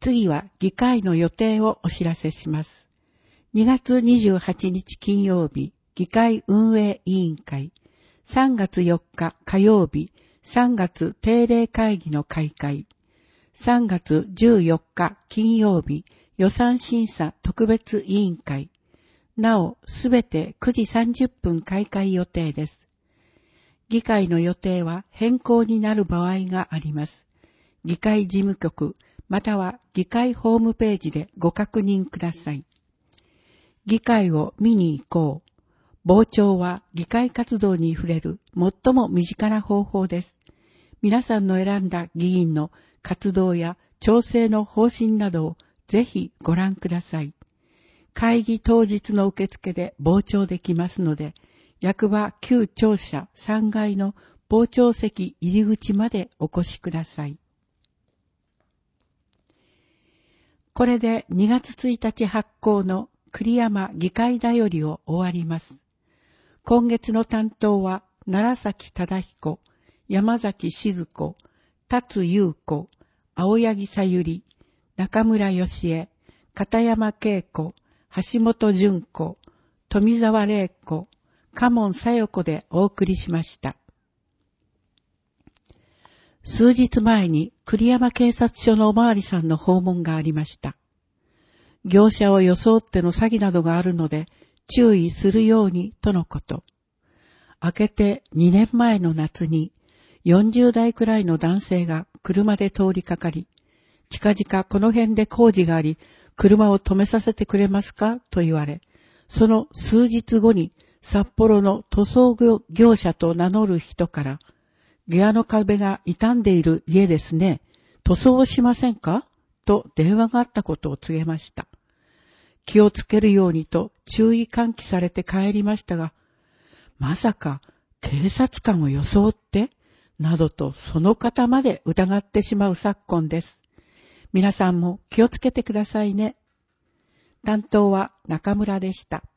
次は議会の予定をお知らせします。2月28日金曜日、議会運営委員会。3月4日火曜日、3月定例会議の開会。3月14日金曜日、予算審査特別委員会。なお、すべて9時30分開会予定です。議会の予定は変更になる場合があります。議会事務局、または議会ホームページでご確認ください。議会を見に行こう。傍聴は議会活動に触れる最も身近な方法です。皆さんの選んだ議員の活動や調整の方針などをぜひご覧ください。会議当日の受付で傍聴できますので、役場旧庁舎3階の傍聴席入り口までお越しください。これで2月1日発行の栗山議会だよりを終わります。今月の担当は、楢崎忠彦、山崎静子、辰優子、青柳さゆり、中村義恵、片山恵子、橋本純子、富澤玲子、嘉門小夜子でお送りしました。数日前に栗山警察署のおまわりさんの訪問がありました。業者を装っての詐欺などがあるので注意するようにとのこと。明けて2年前の夏に40代くらいの男性が車で通りかかり、近々この辺で工事があり、車を止めさせてくれますかと言われ、その数日後に札幌の塗装業者と名乗る人から、部屋の壁が傷んでいる家ですね。塗装をしませんかと電話があったことを告げました。気をつけるようにと注意喚起されて帰りましたが、まさか警察官を装ってなどとその方まで疑ってしまう昨今です。皆さんも気をつけてくださいね。担当は中村でした。